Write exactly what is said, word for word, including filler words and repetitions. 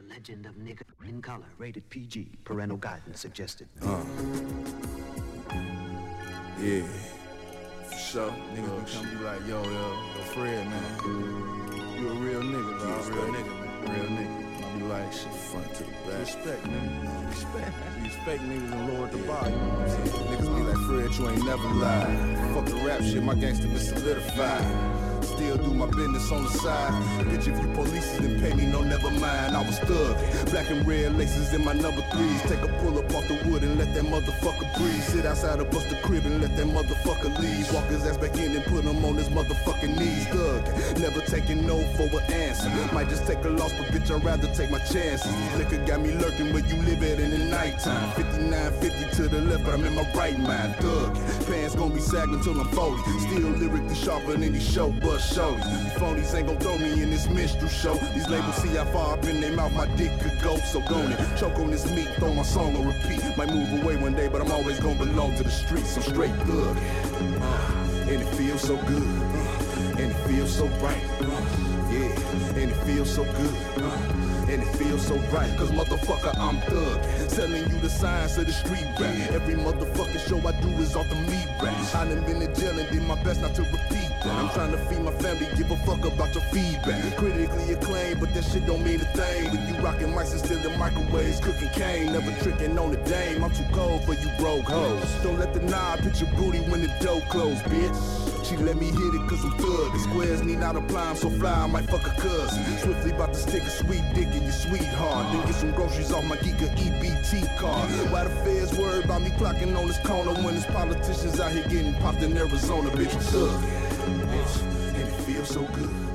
legend of nigga in color, rated P G, parental guidance suggested. Uh. Yeah. For sure. Niggas be come be like, yo, yo, yo, Fred, man. You a real nigga, dog. You a real nigga, man. Real nigga. I be like, shit, front to the back. Respect, nigga. Respect. These fake niggas and lower the bar, you know what I'm saying? Niggas be like, Fred, you ain't never lied. Fuck the rap shit, my gangster been solidified. Still do my business on the side. Bitch, if you police then pay me, no, never mind. I was thug. Black and red laces in my number threes. Take a pull up off the wood and let that motherfucker breathe. Sit outside of bust the crib and let that motherfucker leave. Walk his ass back in and put him on his motherfucking knees. Thug, never taking no for an answer. Might just take a loss, but bitch, I'd rather take my chances. Liquor got me lurking where you live at in the nighttime. fifty-nine fifty to the left, but I'm in my right mind. Thug, pants gonna be sagging till I'm forty. Still lyrically sharper than these show bus shows. Phonies ain't gon' throw me in this minstrel show. These labels see how far up in their mouth my dick could go. So go on it, choke on this meat, throw my song on repeat. Might move away one day, but I'm always gon' belong to the streets. I'm straight thug, uh, and it feels so good, uh, and it feels so right, uh, yeah, and it feels so good, uh, and it feels so right. Cause motherfucker, I'm thug, telling you the science of the street rap. Every motherfucking show I do is off the meat rap. I done been in jail and did my best not to repeat that. I'm trying to feed my family, give a fuck about your feedback. Critically acclaimed, but that shit don't mean a thing. When you rockin' mics and still in microwaves, cooking cane, never tricking on the dame. I'm too cold for you broke hoes. Don't let the knob hit your booty when the door closed, bitch. She let me hit it cause I'm thug. The squares need not apply, I'm so fly, I might fuck a cousin. Swiftly about to stick a sweet dick in your sweetheart. Then get some groceries off my Giga E B T card. Why the feds worried about me clocking on this corner when there's politicians out here getting popped in Arizona, bitch, I'm thug. And it feels so good.